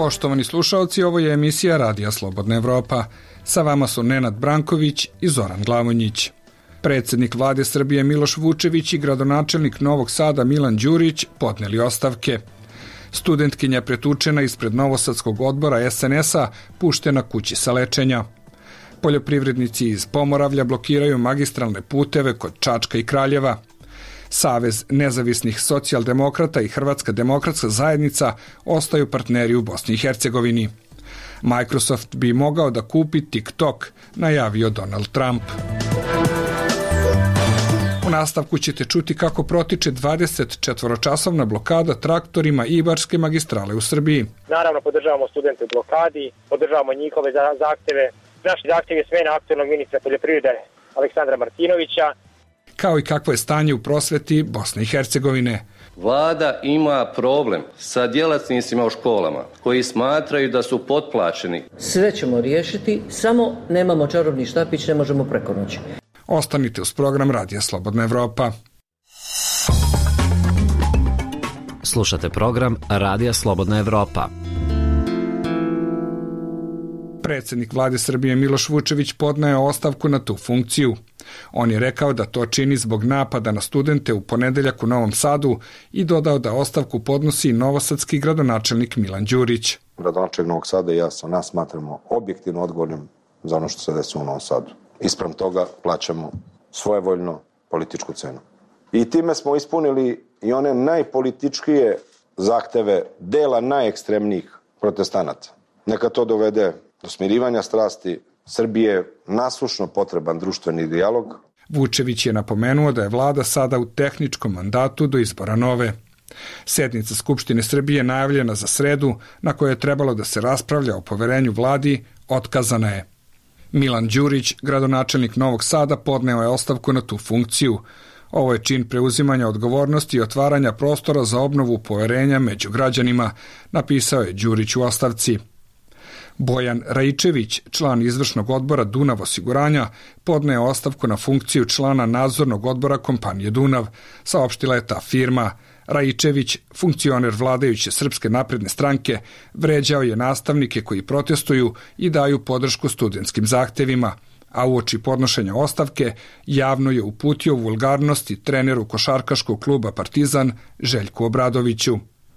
Poštovani slušalci, ovo je emisija Radija Slobodna Evropa. Sa vama su Nenad Branković i Zoran Glavonjić. Predsjednik vlade Srbije Miloš Vučević i gradonačelnik Novog Sada Milan Đurić podneli ostavke. Studentkinja pretučena ispred Novosadskog odbora SNS-a puštena kući sa lečenja. Poljoprivrednici iz Pomoravlja blokiraju magistralne puteve kod Čačka i Kraljeva. Savez nezavisnih socijaldemokrata i Hrvatska demokratska zajednica ostaju partneri u Bosni i Hercegovini. Microsoft bi mogao da kupi TikTok, najavio Donald Trump. U nastavku ćete čuti kako protiče 24-časovna blokada traktorima Ibarske magistrale u Srbiji. Naravno, podržavamo studente u blokadi, podržavamo njihove zahteve. Naš zahtjev je smena aktualnog ministra poljoprivrede Aleksandra Martinovića. Kao i kakvo je stanje u prosveti Bosne i Hercegovine. Vlada ima problem sa djelatnicima u školama koji smatraju da su potplaćeni. Sve ćemo riješiti, samo nemamo čarobni štapić, ne možemo preko noći. Ostanite uz program Radija Slobodna Evropa. Slušate program Radija Slobodna Evropa. Predsjednik vlade Srbije Miloš Vučević podneo ostavku na tu funkciju. On je rekao da to čini zbog napada na studente u ponedeljak u Novom Sadu i dodao da ostavku podnosi novosadski gradonačelnik Milan Đurić. Gradonačelnik Novog Sada i ja sa nas smatramo objektivno odgovornim za ono što se desi u Novom Sadu. Ispram toga plaćamo svojevoljno političku cenu. I time smo ispunili i one najpolitičkije zahteve dela najekstremnijih protestanata. Neka to dovede do smirivanja strasti. Srbije je nasušno potreban društveni dijalog. Vučević je napomenuo da je vlada sada u tehničkom mandatu do izbora nove. Sednica Skupštine Srbije najavljena za sredu, na kojoj je trebalo da se raspravlja o poverenju vladi, otkazana je. Milan Đurić, gradonačelnik Novog Sada, podneo je ostavku na tu funkciju. Ovo je čin preuzimanja odgovornosti i otvaranja prostora za obnovu poverenja među građanima, napisao je Đurić u ostavci. Bojan Raičević, član izvršnog odbora Dunav osiguranja, podneo ostavku na funkciju člana nadzornog odbora kompanije Dunav, saopštila je ta firma. Raičević, funkcioner vladajuće Srpske napredne stranke, vređao je nastavnike koji protestuju i daju podršku studentskim zahtevima, a uoči podnošenja ostavke javno je uputio vulgarnosti treneru košarkaškog kluba Partizan Željku Obradoviću.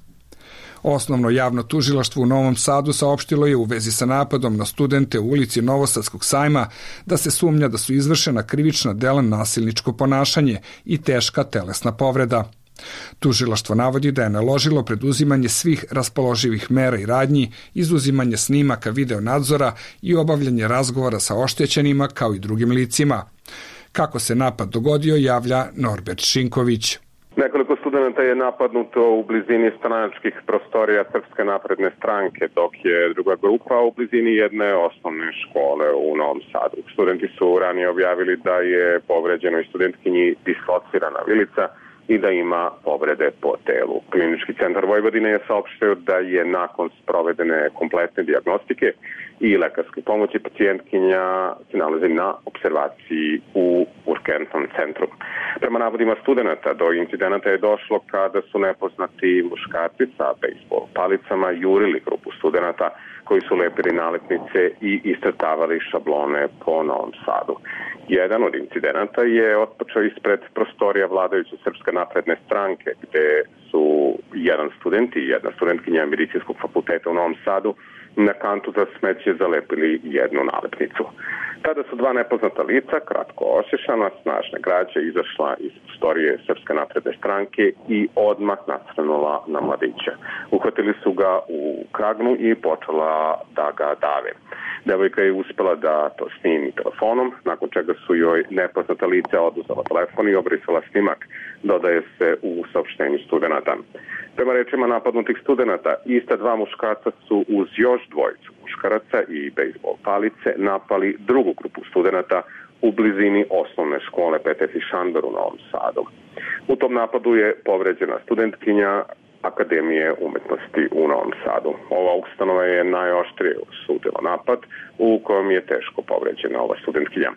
Osnovno javno tužilaštvo u Novom Sadu saopštilo je u vezi sa napadom na studente u ulici Novosadskog sajma da se sumnja da su izvršena krivična dela nasilničko ponašanje i teška telesna povreda. Tužilaštvo navodi da je naložilo preduzimanje svih raspoloživih mera i radnji, izuzimanje snimaka video nadzora i obavljanje razgovora sa oštećenima kao i drugim licima. Kako se napad dogodio, javlja Norbert Šinković. Nekoliko studenta je napadnuto u blizini stranačkih prostorija Srpske napredne stranke, dok je druga grupa u blizini jedne osnovne škole u Novom Sadu. Studenti su ranije objavili da je povređenoj studentkinji dislocirana vilica i da ima povrede po telu. Klinički centar Vojvodine je saopštio da je nakon sprovedene kompletne dijagnostike i lekarske pomoći pacijentkinja se nalazi na observaciji u urgentnom centru. Prema navodima studenta, do incidenata je došlo kada su nepoznati muškarci sa bejsbol palicama jurili grupu studenta koji su lepili nalepnice i iscrtavali šablone po Novom Sadu. Jedan od incidenata je otpočeo ispred prostorija vladajuće Srpske napredne stranke, gde su jedan student i jedna studentkinja medicinskog fakulteta u Novom Sadu na kantu za smeće zalepili jednu nalepnicu. Tada su dva nepoznata lica, kratko ošešana, snažne građe, izašla iz prostorije Srpske napredne stranke i odmah nacrnula na mladića. Uhvatili su ga u kragnu i počela da ga dave. Devojka je uspela da to snimi telefonom, nakon čega su joj nepoznata lica oduzela telefon i obrisala snimak, dodaje se u saopštenju studenta. Prema rečima napadnutih studenta, ista dva muškarca su uz još dvojicu muškaraca i bejsbol palice napali drugu grupu studenta u blizini osnovne škole PTF Šandor u Novom Sadu. U tom napadu je povređena studentkinja Akademije umetnosti u Novom Sadu. Ova ustanova je najoštrije osudila napad u kojem je teško povređena ova studentkinja.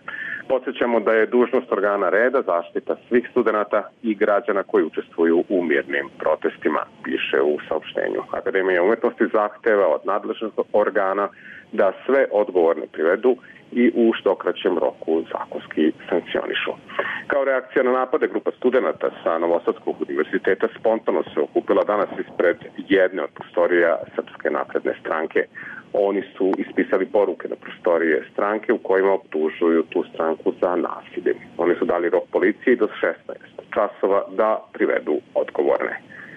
Podsjećamo da je dužnost organa reda zaštita svih studenata i građana koji učestvuju u mirnim protestima, piše u saopštenju. Akademija umetnosti zahteva od nadležnih organa da sve odgovorne privedu i u što kraćem roku zakonski sankcionišu. Kao reakcija na napade, grupa studenata sa Novosadskog univerziteta spontano se okupila danas ispred jedne od prostorija Srpske napredne stranke. Oni su ispisali poruke na prostorije stranke u kojima optužuju tu stranku za nasilje. Oni su dali rok policiji do 16 časova da privedu odgovorne.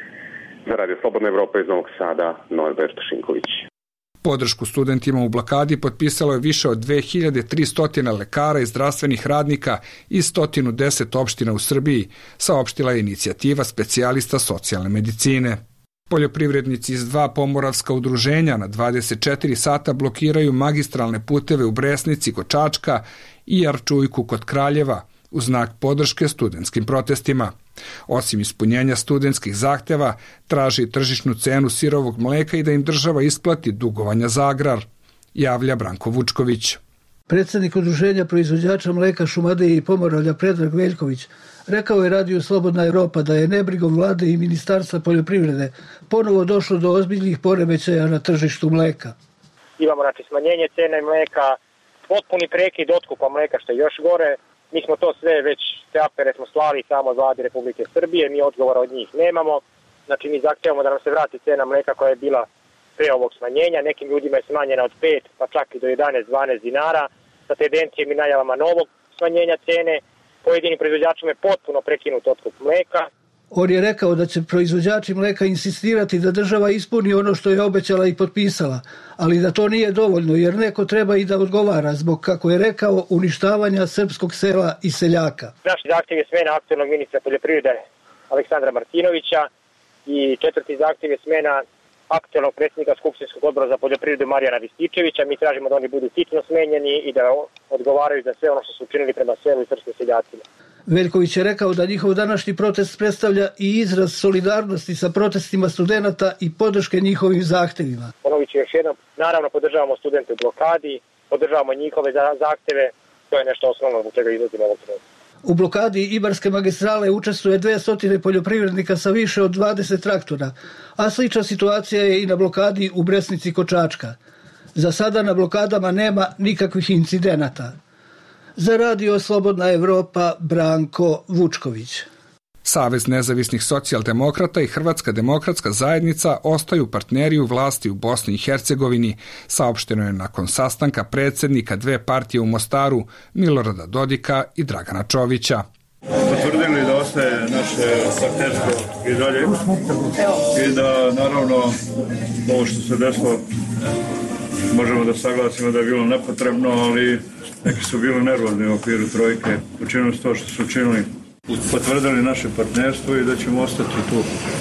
Za Radio Slobodna Evropa iz Novog Sada, Norbert Šinković. Podršku studentima u blokadi potpisalo je više od 2300 lekara i zdravstvenih radnika iz 110 opština u Srbiji, saopštila je inicijativa specijalista socijalne medicine. Poljoprivrednici iz 2 pomoravska udruženja na 24 sata blokiraju magistralne puteve u Bresnici kod Čačka i Arčujku kod Kraljeva u znak podrške studentskim protestima. Osim ispunjenja studentskih zahteva, traži tržišnu cenu sirovog mleka i da im država isplati dugovanja za agrar, javlja Branko Vučković. Predsjednik udruženja proizvođača mleka Šumadije i Pomoravlja Predrag Veljković rekao je Radiju Slobodna Evropa da je nebrigom vlade i Ministarstva poljoprivrede ponovo došlo do ozbiljnih poremećaja na tržištu mleka. Imamo smanjenje cene mleka, potpuni prekid otkupa mleka, što je još gore. Mi smo to sve već, te apere smo slali samo od vlade Republike Srbije, mi odgovora od njih nemamo. Znači mi zahtevamo da nam se vrati cena mleka koja je bila pre ovog smanjenja. Nekim ljudima je smanjena od 5 pa čak i do 11-12 dinara. Sa tendencijom i najavama novog smanjenja cene, pojedinim proizvođačima je potpuno prekinut otkup mleka. On je rekao da će proizvođači mleka insistirati da država ispuni ono što je obećala i potpisala, ali da to nije dovoljno jer neko treba i da odgovara zbog, kako je rekao, uništavanja srpskog sela i seljaka. Naš zahtjev je smena aktualnog ministra poljoprivrede Aleksandra Martinovića i 4. zahtjev je smena aktualnog predsjednika Skupštinskog odbora za poljoprivredu Marijana Rističevića. Mi tražimo da oni budu hitno smenjeni i da odgovaraju za sve ono što su učinili prema selu i srpskim seljacima. Veljković je rekao da njihov današnji protest predstavlja i izraz solidarnosti sa protestima studenata i podrške njihovim zahtevima. Ponovit ću još jednom, naravno podržavamo studente u blokadi, podržavamo njihove zahteve, to je nešto osnovno zbog čega izlazimo ovog trenutka. U blokadi Ibarske magistrale učestvuje 200 poljoprivrednika sa više od 20 traktora, a slična situacija je i na blokadi u Bresnici kod Čačka. Za sada na blokadama nema nikakvih incidenata. Za Radio Slobodna Evropa, Branko Vučković. Savez nezavisnih socijaldemokrata i Hrvatska demokratska zajednica ostaju partneri u vlasti u Bosni i Hercegovini, saopšteno je nakon sastanka predsjednika 2 partije u Mostaru, Milorada Dodika i Dragana Čovića. Potvrdili da ostaje naše partnerstvo i dalje i da naravno ovo što se desilo možemo da saglasimo da je bilo nepotrebno, ali neki su bili nervozni u okviru trojke, učinili to što su učinili. Potvrdili naše partnerstvo i da ćemo ostati tu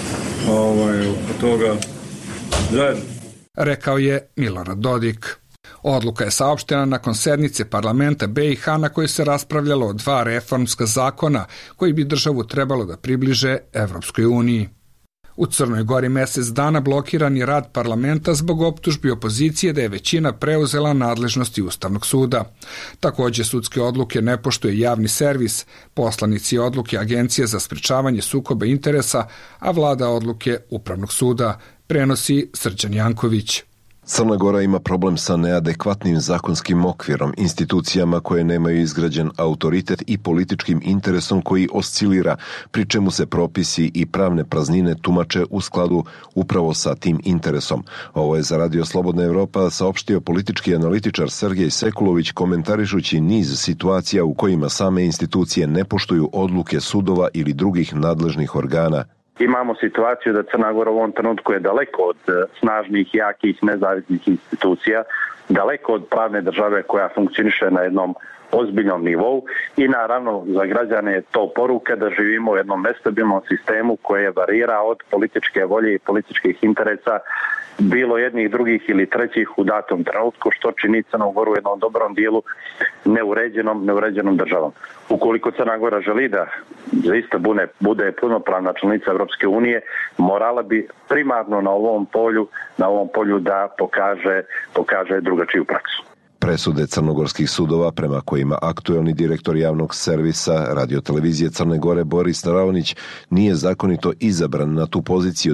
oko toga zajedno. Rekao je Milorad Dodik. Odluka je saopštena nakon sednice parlamenta BiH na kojoj se raspravljalo o 2 reformska zakona koji bi državu trebalo da približe Evropskoj uniji. U Crnoj Gori mjesec dana blokiran je rad parlamenta zbog optužbi opozicije da je većina preuzela nadležnosti Ustavnog suda. Također sudske odluke ne poštuje javni servis, poslanici odluke Agencije za sprečavanje sukoba interesa, a vlada odluke Upravnog suda, prenosi Srđan Janković. Crna Gora ima problem sa neadekvatnim zakonskim okvirom, institucijama koje nemaju izgrađen autoritet i političkim interesom koji oscilira, pri čemu se propisi i pravne praznine tumače u skladu upravo sa tim interesom. Ovo je za Radio Slobodna Evropa saopštio politički analitičar Sergej Sekulović komentarišući niz situacija u kojima same institucije ne poštuju odluke sudova ili drugih nadležnih organa. Imamo situaciju da Crna Gora u ovom trenutku je daleko od snažnih, jakih, nezavisnih institucija, daleko od pravne države koja funkcioniše na jednom ozbiljnom nivou i naravno za građane je to poruka da živimo u jednom nestabilnom sistemu koje varira od političke volje i političkih interesa bilo jednih, drugih ili trećih u datom trenutku, što čini Crnu Goru u jednom dobrom dijelu neuređenom državom. Ukoliko Crna Gora želi da zaista bude punopravna članica Evropske unije, morala bi primarno na ovom polju da pokaže drugačiju praksu. Presude crnogorskih sudova prema kojima aktuelni direktor javnog servisa radiotelevizije Crne Gore Boris Raonić nije zakonito izabran na tu poziciju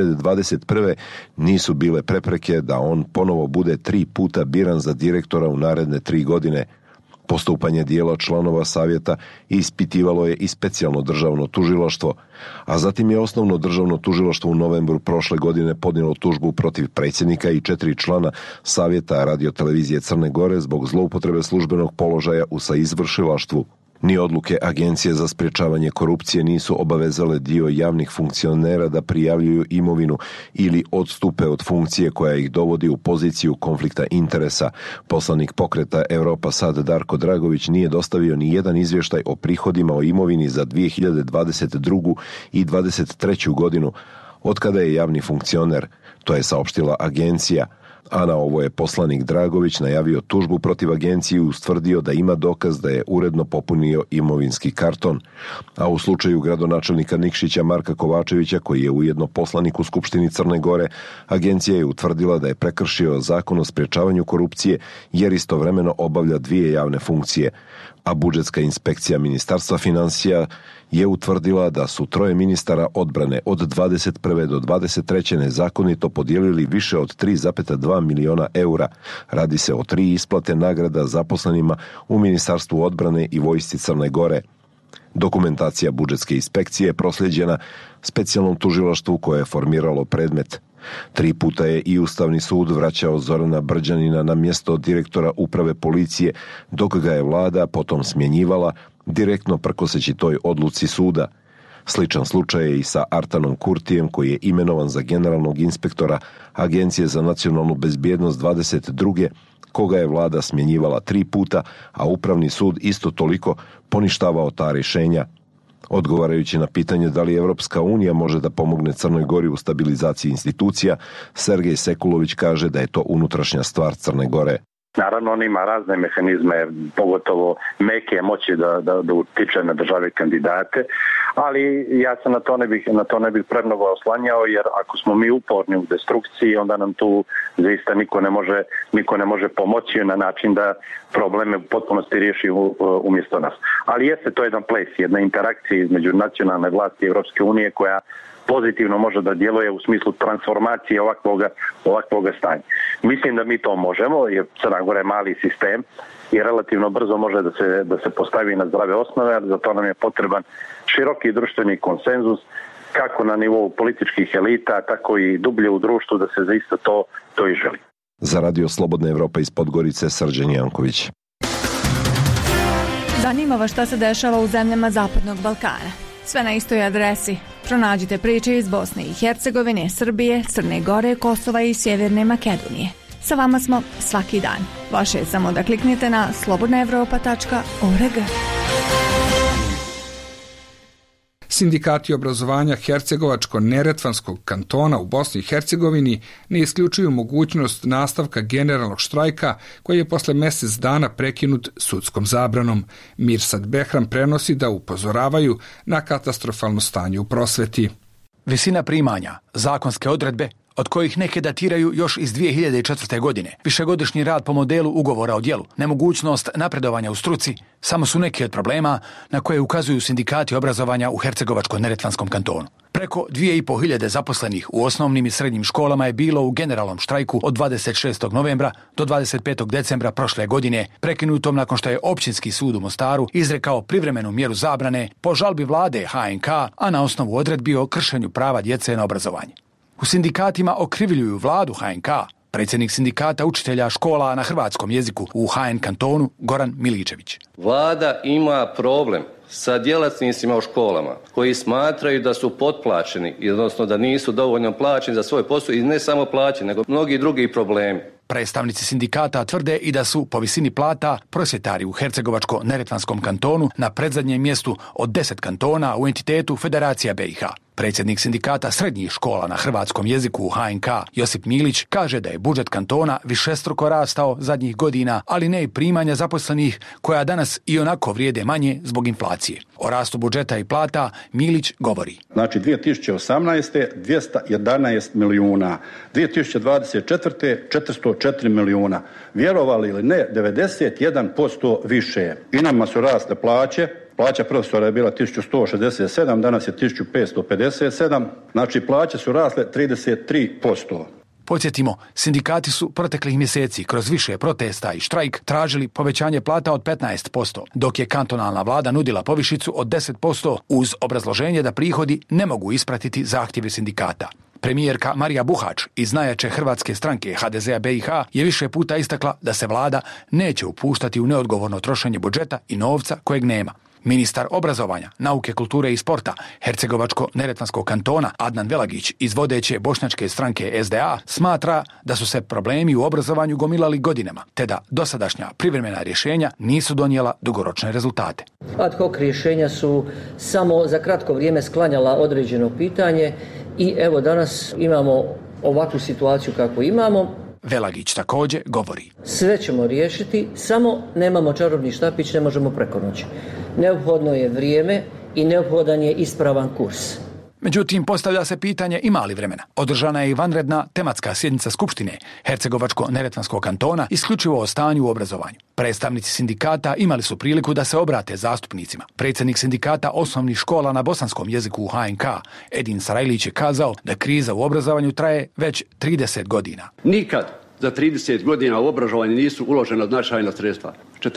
2021. nisu bile prepreke da on ponovo bude 3 puta biran za direktora u naredne 3 godine. Postupanje dijela članova savjeta ispitivalo je i specijalno državno tužilaštvo, a zatim je osnovno državno tužilaštvo u novembru prošle godine podnijelo tužbu protiv predsjednika i 4 člana savjeta radiotelevizije Crne Gore zbog zloupotrebe službenog položaja u saizvršilaštvu. Ni odluke Agencije za sprječavanje korupcije nisu obavezale dio javnih funkcionera da prijavljuju imovinu ili odstupe od funkcije koja ih dovodi u poziciju konflikta interesa. Poslanik pokreta Europa Sad Darko Dragović nije dostavio ni jedan izvještaj o prihodima o imovini za 2022. i 2023. godinu, otkada je javni funkcioner, to je saopštila agencija. A na ovo je poslanik Dragović najavio tužbu protiv agencije i ustvrdio da ima dokaz da je uredno popunio imovinski karton. A u slučaju gradonačelnika Nikšića Marka Kovačevića, koji je ujedno poslanik u Skupštini Crne Gore, agencija je utvrdila da je prekršio zakon o sprječavanju korupcije jer istovremeno obavlja 2 javne funkcije. A budžetska inspekcija Ministarstva financija je utvrdila da su 3 ministara odbrane od 21. do 23. nezakonito podijelili više od 3,2 miliona eura. Radi se o 3 isplate nagrada zaposlenima u Ministarstvu odbrane i vojsci Crne Gore. Dokumentacija budžetske inspekcije je proslijeđena specijalnom tužilaštvu koje je formiralo predmet. 3 puta je i Ustavni sud vraćao Zorana Brđanina na mjesto direktora uprave policije, dok ga je vlada potom smjenjivala, direktno prkoseći toj odluci suda. Sličan slučaj je i sa Artanom Kurtijem, koji je imenovan za generalnog inspektora Agencije za nacionalnu bezbjednost 22. koga je vlada smjenjivala 3 puta, a Upravni sud isto toliko poništavao ta rješenja. Odgovarajući na pitanje da li Evropska unija može da pomogne Crnoj Gori u stabilizaciji institucija, Sergej Sekulović kaže da je to unutrašnja stvar Crne Gore. Naravno, on ima razne mehanizme, pogotovo meke moći da utiče na države kandidate, ali ja se na to ne bih premnogo oslanjao, jer ako smo mi uporni u destrukciji, onda nam tu zaista niko ne može pomoći na način da probleme u potpunosti riješi umjesto nas. Ali jeste to jedan ples, jedna interakcija između nacionalne vlasti i Europske unije koja pozitivno može da djeluje u smislu transformacije ovakvoga stanja. Mislim da mi to možemo, jer Crna Gora je mali sistem i relativno brzo može da se postavi na zdrave osnove, ali za to nam je potreban široki društveni konsenzus, kako na nivou političkih elita, tako i dublje u društvu da se zaista to i želi. Za Radio Slobodna Evropa iz Podgorice, Srđan Janković. Zanima vas šta se dešava u zemljama Zapadnog Balkana. Sve na istoj adresi. Pronađite priče iz Bosne i Hercegovine, Srbije, Crne Gore, Kosova i Sjeverne Makedonije. Sa vama smo svaki dan. Vaše je samo da kliknete na slobodnaevropa.org. Sindikati obrazovanja Hercegovačko-Neretvanskog kantona u Bosni i Hercegovini ne isključuju mogućnost nastavka generalnog štrajka koji je posle mjesec dana prekinut sudskom zabranom. Mirsad Behram prenosi da upozoravaju na katastrofalno stanje u prosveti. Visina primanja, zakonske odredbe, od kojih neke datiraju još iz 2004. godine, višegodišnji rad po modelu ugovora o djelu, nemogućnost napredovanja u struci, samo su neki od problema na koje ukazuju sindikati obrazovanja u Hercegovačko-Neretvanskom kantonu. Preko 2500 zaposlenih u osnovnim i srednjim školama je bilo u generalnom štrajku od 26. novembra do 25. decembra prošle godine, prekinutom nakon što je Općinski sud u Mostaru izrekao privremenu mjeru zabrane po žalbi vlade HNK, a na osnovu odredbi o kršenju prava djece na obrazovanje. U sindikatima okrivljuju vladu HNK. Predsjednik sindikata učitelja škola na hrvatskom jeziku u HN kantonu Goran Miličević. Vlada ima problem sa djelatnicima u školama koji smatraju da su potplaćeni, odnosno da nisu dovoljno plaćeni za svoj posao i ne samo plaćeni, nego mnogi drugi problemi. Predstavnici sindikata tvrde i da su po visini plata prosvjetari u Hercegovačko-Neretvanskom kantonu na predzadnjem mjestu od 10 kantona u entitetu Federacija BiH. Predsjednik sindikata srednjih škola na hrvatskom jeziku u HNK Josip Milić kaže da je budžet kantona višestruko rastao zadnjih godina, ali ne i primanja zaposlenih koja danas i onako vrijede manje zbog inflacije. O rastu budžeta i plata Milić govori. Znači 2018. 211 milijuna, 2024. 404 milijuna. Vjerovali ili ne, 91% više. I nama su rasle plaće. Plaća profesora je bila 1167, danas je 1557. Znači plaće su rasle 33%. Podsjetimo, sindikati su proteklih mjeseci kroz više protesta i štrajk tražili povećanje plata od 15%, dok je kantonalna vlada nudila povišicu od 10% uz obrazloženje da prihodi ne mogu ispratiti zahtjeve sindikata. Premijerka Marija Buhač iz najjače hrvatske stranke HDZ-a BiH je više puta istakla da se vlada neće upuštati u neodgovorno trošenje budžeta i novca kojeg nema. Ministar obrazovanja, nauke, kulture i sporta Hercegovačko-neretvanskog kantona Adnan Velagić iz vodeće bošnjačke stranke SDA smatra da su se problemi u obrazovanju gomilali godinama, te da dosadašnja privremena rješenja nisu donijela dugoročne rezultate. Ad hoc rješenja su samo za kratko vrijeme sklanjala određeno pitanje i evo danas imamo ovakvu situaciju kakvu imamo. Velagić također govori. Sve ćemo riješiti, samo nemamo čarobni štapić, ne možemo preko noći. Neophodno je vrijeme i neophodan je ispravan kurs. Međutim, postavlja se pitanje ima li vremena. Održana je i vanredna tematska sjednica Skupštine Hercegovačko-neretvanskog kantona isključivo o stanju u obrazovanju. Predstavnici sindikata imali su priliku da se obrate zastupnicima. Predsjednik sindikata osnovnih škola na bosanskom jeziku u HNK Edin Sarajlić je kazao da kriza u obrazovanju traje već 30 godina. Nikad za 30 godina u obrazovanje nisu uložena značajna sredstva.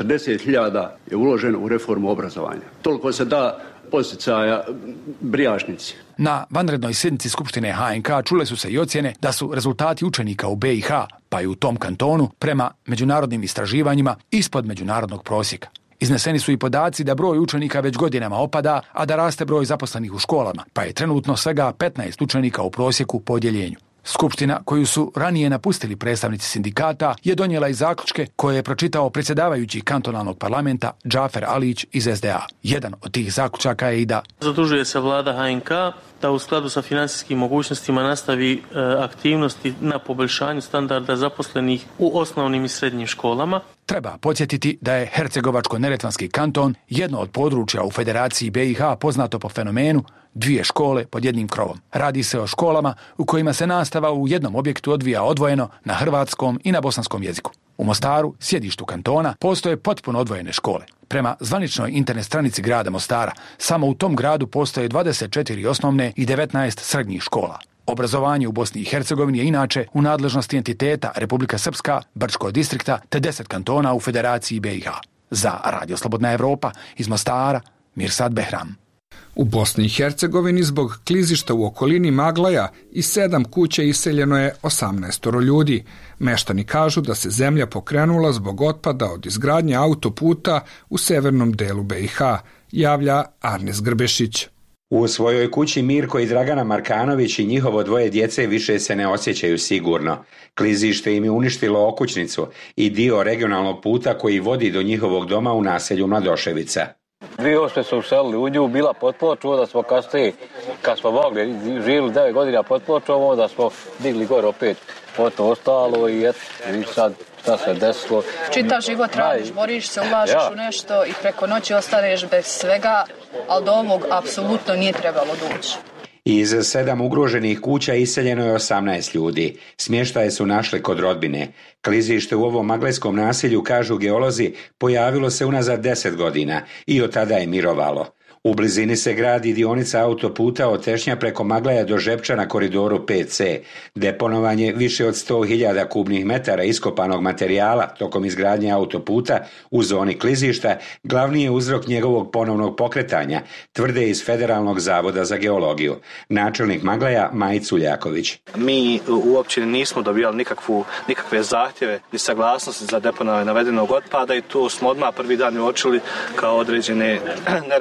40.000 je uloženo u reformu obrazovanja. Toliko se da posticaja Brijašnici. Na vanrednoj sjednici Skupštine HNK čule su se i ocjene da su rezultati učenika u BiH, pa i u tom kantonu, prema međunarodnim istraživanjima ispod međunarodnog prosjeka. Izneseni su i podaci da broj učenika već godinama opada, a da raste broj zaposlenih u školama, pa je trenutno svega 15 učenika u prosjeku po odjeljenju. Skupština, koju su ranije napustili predstavnici sindikata, je donijela i zaključke koje je pročitao predsjedavajući kantonalnog parlamenta Džafer Alić iz SDA. Jedan od tih zaključaka je i da zadužuje se vlada HNK da u skladu sa financijskim mogućnostima nastavi aktivnosti na poboljšanju standarda zaposlenih u osnovnim i srednjim školama. Treba podsjetiti da je Hercegovačko-neretvanski kanton jedno od područja u Federaciji BiH poznato po fenomenu dvije škole pod jednim krovom. Radi se o školama u kojima se nastava u jednom objektu odvija odvojeno na hrvatskom i na bosanskom jeziku. U Mostaru, sjedištu kantona, postoje potpuno odvojene škole. Prema zvaničnoj internet stranici grada Mostara, samo u tom gradu postoje 24 osnovne i 19 srednjih škola. Obrazovanje u Bosni i Hercegovini je inače u nadležnosti entiteta Republika Srpska, Brčkog distrikta te 10 kantona u Federaciji BiH. Za Radio Slobodna Evropa iz Mostara, Mirsad Behram. U Bosni i Hercegovini zbog klizišta u okolini Maglaja iz 7 kuća iseljeno je 18 ljudi. Meštani kažu da se zemlja pokrenula zbog otpada od izgradnje autoputa u severnom delu BiH, javlja Arnes Grbešić. U svojoj kući Mirko i Dragana Markanović i njihovo dvoje djece više se ne osjećaju sigurno. Klizište im je uništilo okućnicu i dio regionalnog puta koji vodi do njihovog doma u naselju Mladoševica. 2008. su uselili u nju, bila pod ploču, onda smo kasnije, kad smo mogli, živjeli 9 godina pod pločom, onda smo digli gore opet to ostalo i sad šta se desilo. Čitav život radiš, boriš se, ulažeš u nešto i preko noći ostaneš bez svega, ali do ovog apsolutno nije trebalo doći. Iz 7 ugroženih kuća iseljeno je 18 ljudi. Smještaje su našli kod rodbine. Klizište u ovom maglajskom naselju, kažu geolozi, pojavilo se unazad 10 godina i od tada je mirovalo. U blizini se gradi dionica autoputa od Tešnja preko Maglaja do Žepča na koridoru 5C. Deponovanje više od 100.000 kubnih metara iskopanog materijala tokom izgradnje autoputa u zoni klizišta glavni je uzrok njegovog ponovnog pokretanja, tvrde iz Federalnog zavoda za geologiju. Načelnik Maglaja Majić Culjaković. Mi u općini nismo dobijali nikakve zahtjeve ni saglasnosti za deponovanje navedenog otpada i tu smo odmah prvi dan uočili kao određene neregularnosti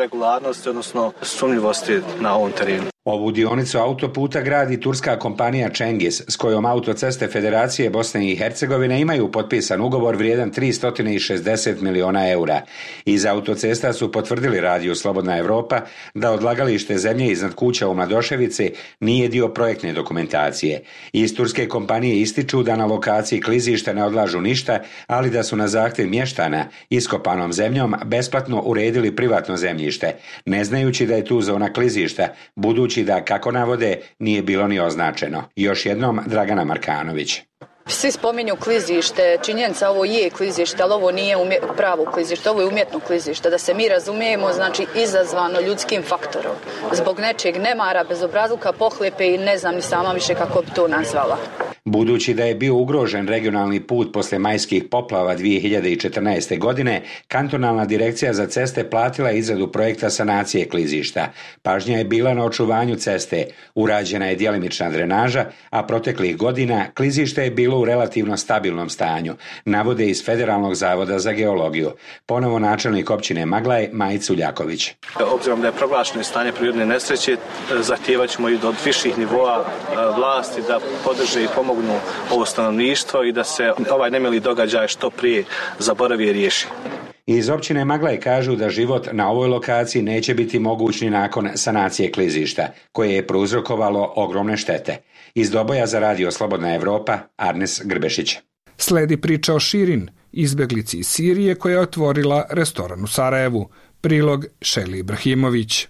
opasnosti, odnosno sumnjivosti na ovom terenu. Ovu dionicu autoputa gradi turska kompanija Cengiz, s kojom Autoceste Federacije Bosne i Hercegovine imaju potpisan ugovor vrijedan 360 miliona eura. Iz autocesta su potvrdili radiju Slobodna Evropa da odlagalište zemlje iznad kuća u Mladoševici nije dio projektne dokumentacije. Iz turske kompanije ističu da na lokaciji klizišta ne odlažu ništa, ali da su na zahtjev mještana iskopanom zemljom besplatno uredili privatno zemljište, ne znajući da je tu zona klizišta, budući da, kako navode, nije bilo ni označeno. Još jednom Dragana Markanović. Svi spominju klizište, činjenica ovo je klizište, ali ovo nije pravo klizište, ovo je umjetno klizište. Da se mi razumijemo, znači izazvano ljudskim faktorom. Zbog nečeg nemara, bezobrazluka, pohlepe i ne znam ni sama više kako bi to nazvala. Budući da je bio ugrožen regionalni put posle majskih poplava 2014. godine, kantonalna direkcija za ceste platila izradu projekta sanacije klizišta. Pažnja je bila na očuvanju ceste, urađena je djelimična drenaža, a proteklih godina klizište je bilo u relativno stabilnom stanju, navode iz Federalnog zavoda za geologiju. Ponovo načelnik općine Maglaj, Majić Uljaković. Obzirom da je proglašeno stanje prirodne nesreće, zahtijevat ćemo i od viših nivoa vlasti da podrže i pomogu ovo stanovništvo i da se ovaj nemili događaj što prije zaboravi i riješi. Iz općine Maglaj kažu da život na ovoj lokaciji neće biti moguć ni nakon sanacije klizišta, koje je prouzrokovalo ogromne štete. Iz Doboja za radio Slobodna Evropa, Arnes Grbešić. Sledi priča o Širin, izbjeglici iz Sirije koja je otvorila restoran u Sarajevu. Prilog Šeli Ibrahimović.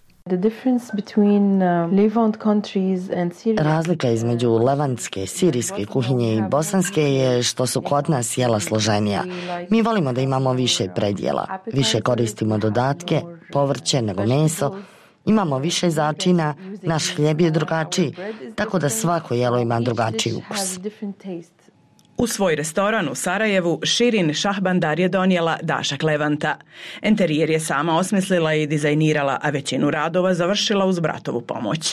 Razlika između levantske, sirijske kuhinje i bosanske je što su kod nas jela složenija. Mi volimo da imamo više predjela, više koristimo dodatke, povrće nego meso, imamo više začina, naš hljeb je drugačiji, tako da svako jelo ima drugačiji ukus. U svoj restoran u Sarajevu Širin Šahbandar je donijela dašak Levanta. Enterijer je sama osmislila i dizajnirala, a većinu radova završila uz bratovu pomoć.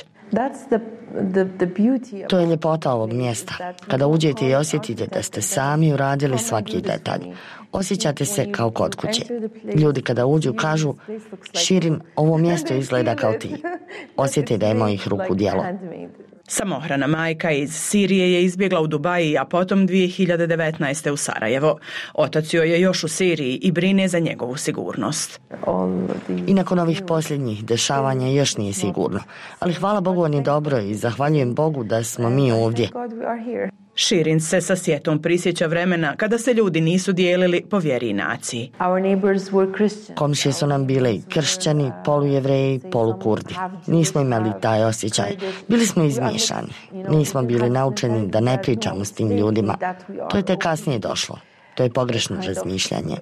To je ljepota ovog mjesta. Kada uđete i osjetite da ste sami uradili svaki detalj, osjećate se kao kod kuće. Ljudi kada uđu kažu: Širin, ovo mjesto izgleda kao ti. Osjete da je mojih ruku djelo. Samohrana majka iz Sirije je izbjegla u Dubaji, a potom 2019. u Sarajevo. Otac joj je još u Siriji i brine za njegovu sigurnost. I nakon ovih posljednjih dešavanja još nije sigurno. Ali hvala Bogu, on je dobro i zahvaljujem Bogu da smo mi ovdje. Širin se sa sjetom prisjeća vremena kada se ljudi nisu dijelili po vjeri i naciji. Komšije su nam bile i kršćani, polujevreji, polukurdi. Nismo imali taj osjećaj. Bili smo izmiješani. Nismo bili naučeni da ne pričamo s tim ljudima. To je tek kasnije došlo. To je pogrešno razmišljanje.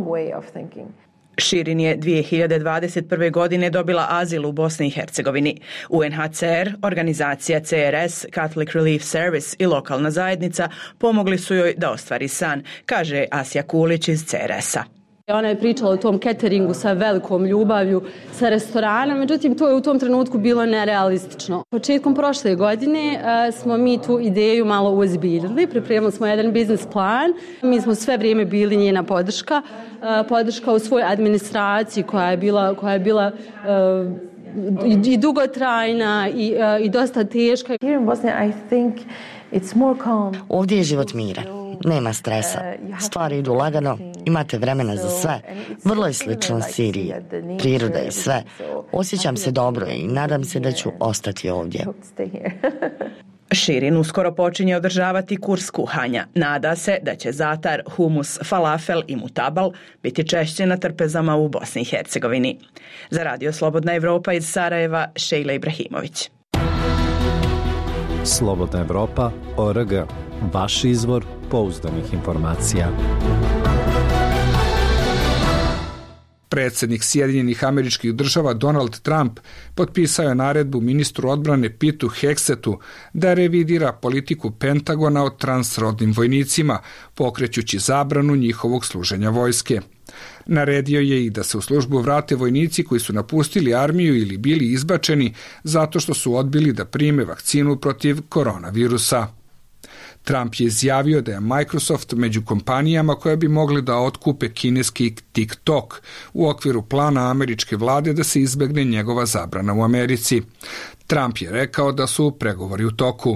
Širin je 2021. godine dobila azil u Bosni i Hercegovini. UNHCR, organizacija CRS, Catholic Relief Service i lokalna zajednica pomogli su joj da ostvari san, kaže Asja Kulić iz CRS-a. Ona je pričala o tom cateringu sa velikom ljubavlju, sa restoranom, međutim to je u tom trenutku bilo nerealistično. Početkom prošle godine smo mi tu ideju malo uozbiljili, pripremili smo jedan biznis plan, mi smo sve vrijeme bili njena podrška u svojoj administraciji koja je bila i dugotrajna i dosta teška. Ovdje je život miran, nema stresa, stvari idu lagano, imate vremena za sve, vrlo je slično Siriji, priroda i sve. Osjećam se dobro i nadam se da ću ostati ovdje. Širin uskoro počinje održavati kurs kuhanja. Nada se da će zatar, humus, falafel i mutabal biti češće na trpezama u Bosni i Hercegovini. Za radio Slobodna Evropa iz Sarajeva, Šejla Ibrahimović. Slobodna Evropa.org. Vaš izvor pouzdanih informacija. Predsjednik Sjedinjenih Američkih Država Donald Trump potpisao je naredbu ministru odbrane Pitu Heksetu da revidira politiku Pentagona o transrodnim vojnicima, pokrećući zabranu njihovog služenja vojske. Naredio je i da se u službu vrate vojnici koji su napustili armiju ili bili izbačeni zato što su odbili da prime vakcinu protiv koronavirusa. Trump je izjavio da je Microsoft među kompanijama koje bi mogli da otkupe kineski TikTok u okviru plana američke vlade da se izbegne njegova zabrana u Americi. Trump je rekao da su pregovori u toku.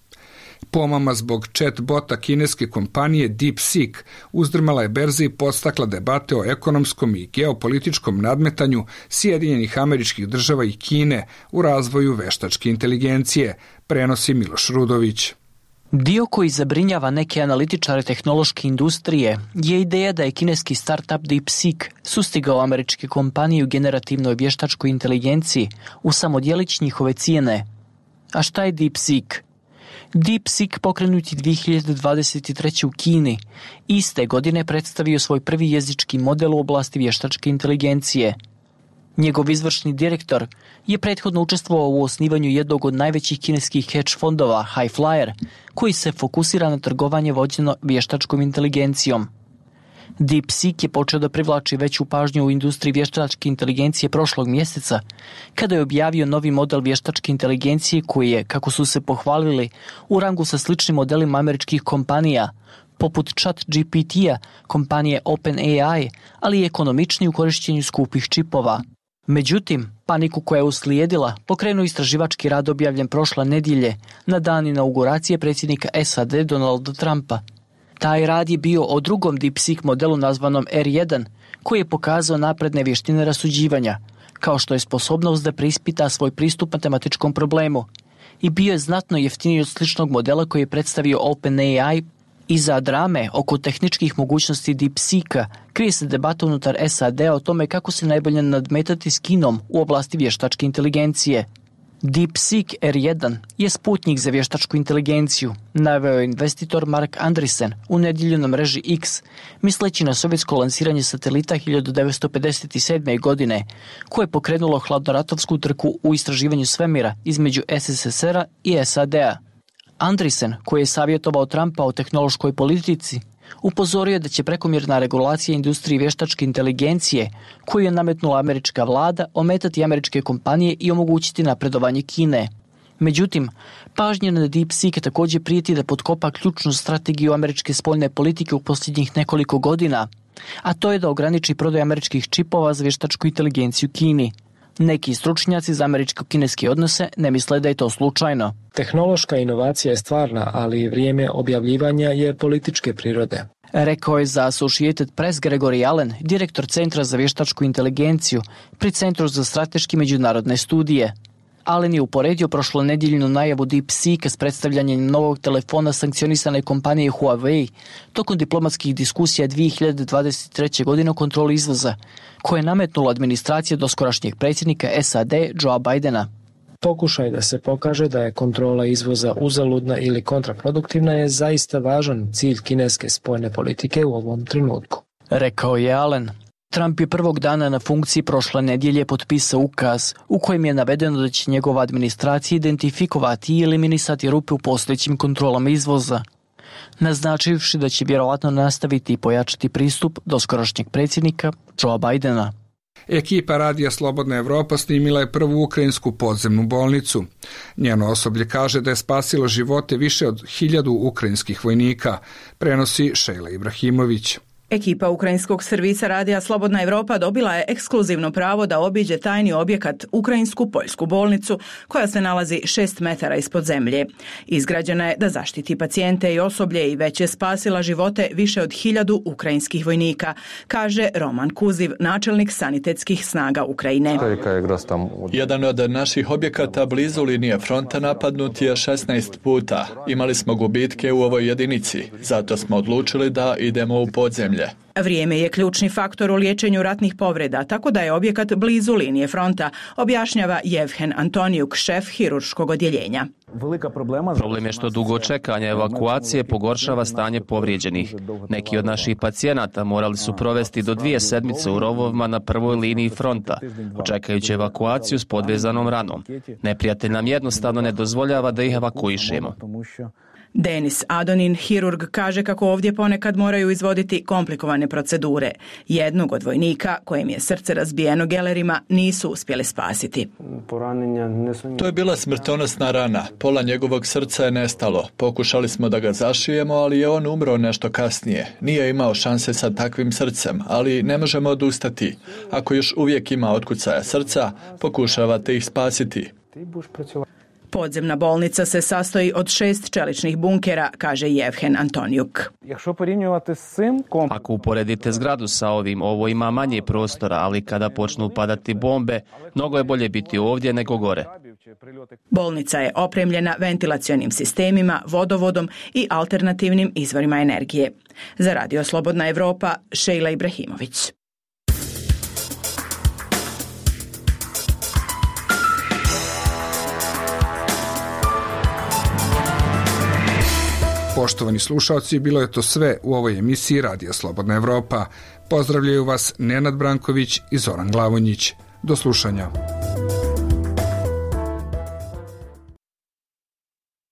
Pomama zbog chatbota kineske kompanije DeepSeek uzdrmala je berze i podstakla debate o ekonomskom i geopolitičkom nadmetanju Sjedinjenih Američkih Država i Kine u razvoju veštačke inteligencije, prenosi Miloš Rudović. Dio koji zabrinjava neke analitičare tehnološke industrije je ideja da je kineski startup DeepSeek sustigao američke kompanije u generativnoj vještačkoj inteligenciji u samo djelić njihove cijene. A šta je DeepSeek? DeepSeek pokrenuti 2023. u Kini iste godine predstavio svoj prvi jezički model u oblasti vještačke inteligencije. Njegov izvršni direktor je prethodno učestvovao u osnivanju jednog od najvećih kineskih hedge fondova, Highflyer, koji se fokusira na trgovanje vođeno vještačkom inteligencijom. DeepSeek je počeo da privlači veću pažnju u industriji vještačke inteligencije prošlog mjeseca, kada je objavio novi model vještačke inteligencije koji je, kako su se pohvalili, u rangu sa sličnim modelima američkih kompanija, poput ChatGPT-a, kompanije OpenAI, ali i ekonomičniji u korištenju skupih čipova. Međutim, paniku koja je uslijedila pokrenuo istraživački rad objavljen prošle nedjelje na dan inauguracije predsjednika SAD Donalda Trumpa. Taj rad je bio o drugom DeepSeek modelu nazvanom R1, koji je pokazao napredne vještine rasuđivanja, kao što je sposobnost da preispita svoj pristup matematičkom problemu, i bio je znatno jeftiniji od sličnog modela koji je predstavio OpenAI. Iza drame oko tehničkih mogućnosti DeepSeeka krije se debata unutar SAD-a o tome kako se najbolje nadmetati s Kinom u oblasti vještačke inteligencije. DeepSeek R1 je sputnik za vještačku inteligenciju, naveo je investitor Mark Andreessen u nedjelju na mreži X, misleći na sovjetsko lansiranje satelita 1957. godine, koje je pokrenulo hladnoratovsku trku u istraživanju svemira između SSSR-a i SAD-a. Andreessen, koji je savjetovao Trumpa o tehnološkoj politici, upozorio je da će prekomjerna regulacija industrije vještačke inteligencije, koju je nametnula američka vlada, ometati američke kompanije i omogućiti napredovanje Kine. Međutim, pažnja na DeepSeek također prijeti da potkopa ključnu strategiju američke spoljne politike u posljednjih nekoliko godina, a to je da ograniči prodaju američkih čipova za vještačku inteligenciju Kini. Neki stručnjaci za američko-kineske odnose ne misle da je to slučajno. Tehnološka inovacija je stvarna, ali vrijeme objavljivanja je političke prirode. Rekao je za Associated Press Gregory Allen, direktor Centra za vještačku inteligenciju pri Centru za strateški međunarodne studije. Allen je uporedio prošlonedjeljnu najavu DeepSeeka s predstavljanjem novog telefona sankcionisane kompanije Huawei tokom diplomatskih diskusija 2023. godine o kontroli izvoza, koje je nametnula administracija doskorašnjeg predsjednika SAD Joea Bidena. Pokušaj da se pokaže da je kontrola izvoza uzaludna ili kontraproduktivna je zaista važan cilj kineske spoljne politike u ovom trenutku, rekao je Allen. Trump je prvog dana na funkciji prošle nedjelje potpisao ukaz u kojem je navedeno da će njegova administracija identifikovati i eliminisati rupe u postojećim kontrolama izvoza, naznačivši da će vjerovatno nastaviti i pojačati pristup doskorašnjeg predsjednika Joea Bidena. Ekipa Radija Slobodna Evropa snimila je prvu ukrajinsku podzemnu bolnicu. Njeno osoblje kaže da je spasilo živote više od 1000 ukrajinskih vojnika, prenosi Šejla Ibrahimović. Ekipa ukrajinskog servisa Radija Slobodna Evropa dobila je ekskluzivno pravo da obiđe tajni objekat ukrajinsku poljsku bolnicu koja se nalazi 6 metara ispod zemlje. Izgrađena je da zaštiti pacijente i osoblje i već je spasila živote više od 1000 ukrajinskih vojnika, kaže Roman Kuziv, načelnik sanitetskih snaga Ukrajine. Jedan od naših objekata blizu linije fronta napadnut je 16 puta. Imali smo gubitke u ovoj jedinici, zato smo odlučili da idemo u podzemlje. Vrijeme je ključni faktor u liječenju ratnih povreda, tako da je objekat blizu linije fronta, objašnjava Jevhen Antonijuk, šef hirurškog odjeljenja. Problem je što dugo čekanje evakuacije pogoršava stanje povrijeđenih. Neki od naših pacijenata morali su provesti do 2 sedmice u rovovima na prvoj liniji fronta, očekajući evakuaciju s podvezanom ranom. Neprijatelj nam jednostavno ne dozvoljava da ih evakuišemo. Denis Adonin, hirurg, kaže kako ovdje ponekad moraju izvoditi komplikovane procedure. Jednog od vojnika, kojem je srce razbijeno gelerima, nisu uspjeli spasiti. To je bila smrtonosna rana. Pola njegovog srca je nestalo. Pokušali smo da ga zašijemo, ali je on umro nešto kasnije. Nije imao šanse sa takvim srcem, ali ne možemo odustati. Ako još uvijek ima otkucaja srca, pokušavate ih spasiti. Podzemna bolnica se sastoji od 6 čeličnih bunkera, kaže Jevhen Antonijuk. Ako uporedite zgradu sa ovim, ovo ima manje prostora, ali kada počnu padati bombe, mnogo je bolje biti ovdje nego gore. Bolnica je opremljena ventilacionim sistemima, vodovodom i alternativnim izvorima energije. Za Radio Slobodna Evropa, Šejla Ibrahimović. Poštovani slušalci, bilo je to sve u ovoj emisiji Radija Slobodna Evropa. Pozdravljaju vas Nenad Branković i Zoran Glavonjić. Do slušanja.